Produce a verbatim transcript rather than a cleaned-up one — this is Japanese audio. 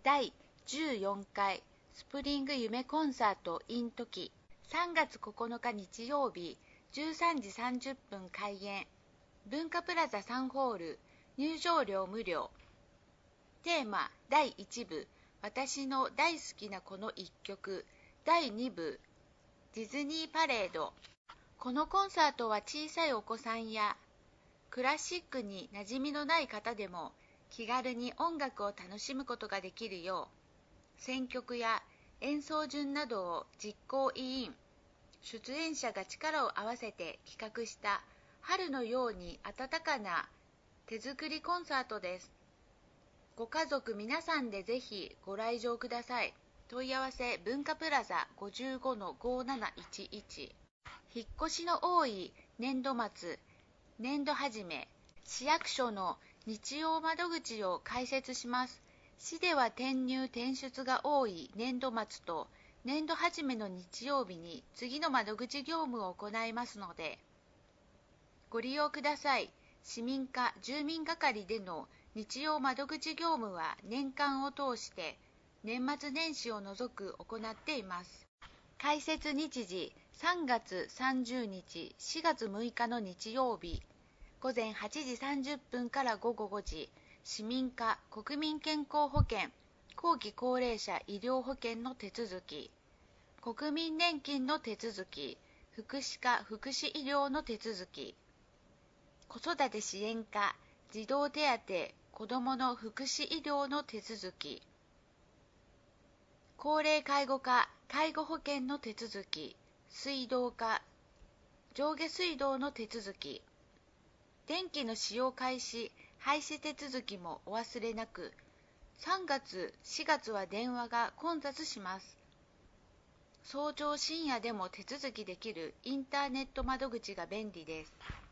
だいじゅうよんかいスプリング夢コンサート in トキさんがつここのか日曜日じゅうさんじさんじゅっぷん開演。文化プラザさんホール、入場料無料。テーマだいいち部、私の大好きなこの一曲。だいに部、ディズニーパレード。このコンサートは小さいお子さんやクラシックに馴染みのない方でも気軽に音楽を楽しむことができるよう、選曲や演奏順などを実行委員、出演者が力を合わせて企画した春のように温かな手作りコンサートです。ご家族皆さんでぜひご来場ください。問い合わせ文化プラザ ごじゅうごのごーなないちいち。引っ越しの多い年度末、年度始め、市役所の日曜窓口を開設します。市では転入転出が多い年度末と年度始めの日曜日に次の窓口業務を行いますので、ご利用ください。市民課住民係での日曜窓口業務は年間を通して年末年始を除く行っています。開設日時さんがつさんじゅうにち、しがつむいかの日曜日、ごぜんはちじさんじゅっぷんからごごごじ、市民課国民健康保険、後期高齢者医療保険の手続き、国民年金の手続き、福祉課福祉医療の手続き、子育て支援課児童手当子どもの福祉医療の手続き、高齢介護課介護保険の手続き、水道課上下水道の手続き、電気の使用開始廃止手続きもお忘れなく。さんがつしがつは電話が混雑します。早朝深夜でも手続きできるインターネット窓口が便利です。